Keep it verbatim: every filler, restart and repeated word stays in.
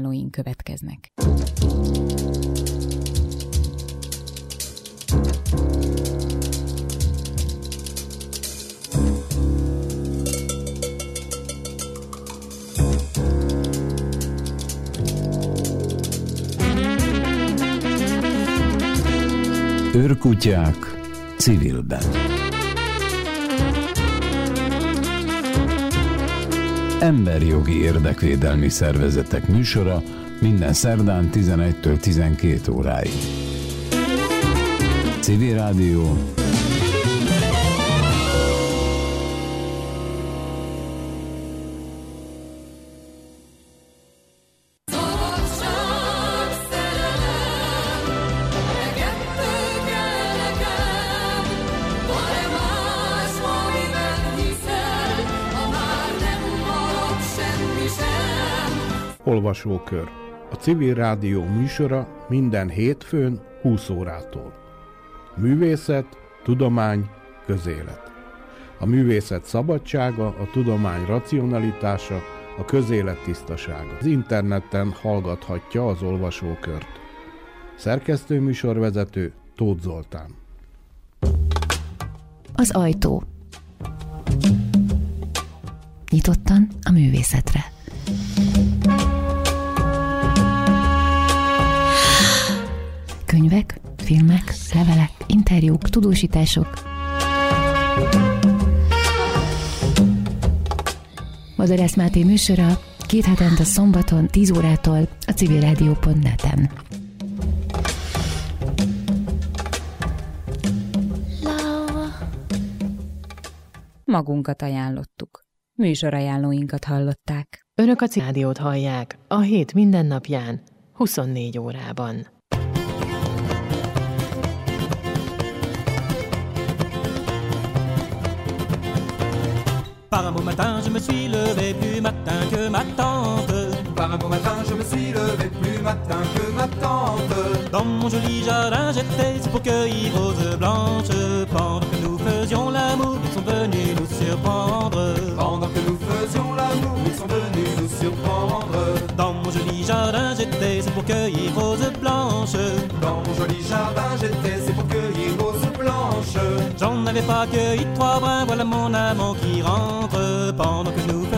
ajánlóink következnek. Őrkutyák civilben. Emberjogi érdekvédelmi szervezetek műsora minden szerdán tizenegytől tizenkét óráig. Civil Rádió. Olvasókör. A Civil Rádió műsora minden hétfőn húsz órától. Művészet, tudomány, közélet. A művészet szabadsága, a tudomány racionalitása, a közélet tisztasága. Az interneten hallgathatja az olvasókört. Szerkesztő műsorvezető Tóth Zoltán. Az ajtó. Nyitottan a művészetre. Könyvek, filmek, levelek, interjúk, tudósítások. Madarász Máté műsora két hetente szombaton tíz órától a civilrádió pont net-en. Magunkat ajánlottuk. Műsorajánlóinkat hallották. Önök a Civil Rádiót hallják a hét minden napján, huszonnégy órában. Par un beau matin, je me suis levé plus matin que ma tante. Par un beau matin, je me suis levé plus matin que ma tante. Dans mon joli jardin, j'étais pour cueillir roses blanches. Pendant que nous faisions l'amour, ils sont venus nous surprendre. Pendant que nous faisions l'amour, ils sont venus nous surprendre. Dans mon joli jardin, j'étais pour cueillir roses blanches. Dans mon joli jardin, j'étais pour cueillir roses blanches. J'en avais pas cueilli trois brins, voilà mon amant qui rentre. Pendant que nous